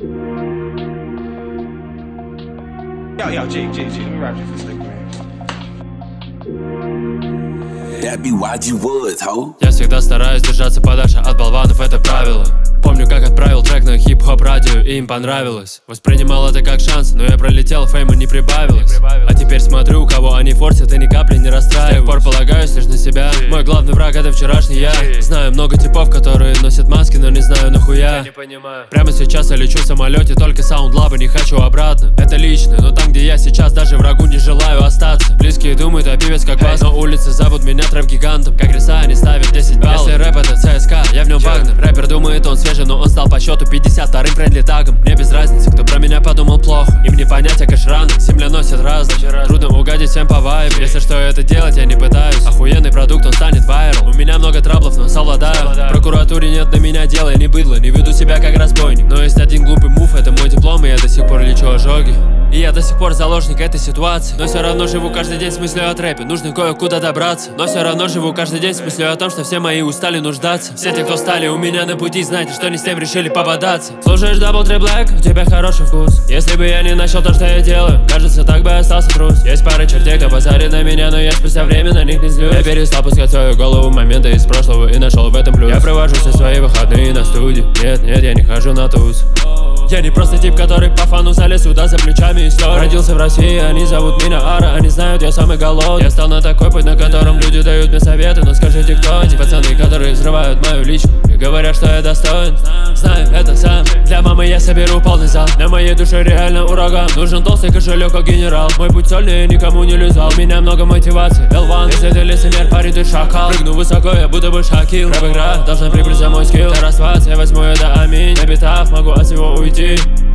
Yo, G, let me rap you for a second, man. That be YG Woods, ho. Я всегда стараюсь держаться подальше от болванов, это правило. Помню, как отправил трек на хип-хоп радио, и им понравилось. Воспринимал это как шанс, но я пролетел, фейма не прибавилось. А теперь смотрю, кого они форсят, и ни капли не расстраиваюсь. С тех пор полагаюсь лишь на себя. Мой главный враг — это вчерашний я. Знаю много типов, которые носят маски, но не знаю нахуя. Прямо сейчас я лечу в самолете, только саунд-лаба, не хочу обратно. Это лично, но там, где я сейчас, даже врагу не желаю остаться. Близкие думают, а певец как бас, но улицы зовут меня трэп-гигантом. Как риса, они ставят 10 баллов. Если рэп — это ЦСКА, я в нем Вагнер. Рэпер думает, он свежий, но он стал по счету 52-м френдли тагом. Мне без разницы, кто про меня подумал плохо. Им не понять, а кэшраны земля носит разные. Трудно угадить всем по вайбу. Если что это делать, я не пытаюсь. Охуенный продукт, он станет вайрал. У меня много траблов, но совладаю. В прокуратуре нет на меня дела, я не быдло, не веду себя как разбойник. Но есть один глупый мув, это мой диплом, и я до сих пор лечу ожоги. И я до сих пор заложник этой ситуации. Но все равно живу каждый день с мыслью о трэпе. Нужно кое-куда добраться. Но все равно живу каждый день с мыслью о том, что все мои устали нуждаться. Все те, кто стали у меня на пути, знаете, что не с тем решили пободаться. Слушаешь Double Tree Black, у тебя хороший вкус. Если бы я не начал то, что я делаю, кажется, так бы остался трус. Есть пара чертей, кто базарит на меня, но я спустя время на них не злюсь. Я перестал пускать свою голову моменты из прошлого и нашел в этом плюс. Я провожу все свои выходные на студии. Нет, я не хожу на туз. Я не просто тип, который по фану залез сюда за плечами истории. Родился в России, они зовут меня Ара, они знают, я самый голодный. Я стал на такой путь, на котором люди дают мне советы. Но скажите, кто эти пацаны, которые взрывают мою личку и говорят, что я достоин? Знаю это сам. Для мамы я соберу полный зал. На моей душе реально ураган. Нужен толстый кошелек, как генерал. Мой путь сольный, я никому не лизал. У меня много мотивации, L1. Если ты лицемер, парень, ты шакал. Прыгну высоко, я будто бы Шакил. Рэп-игра должна прикрыть за мой скилл. Ты распад, я возьму это, аминь. На битах могу от всего уйти.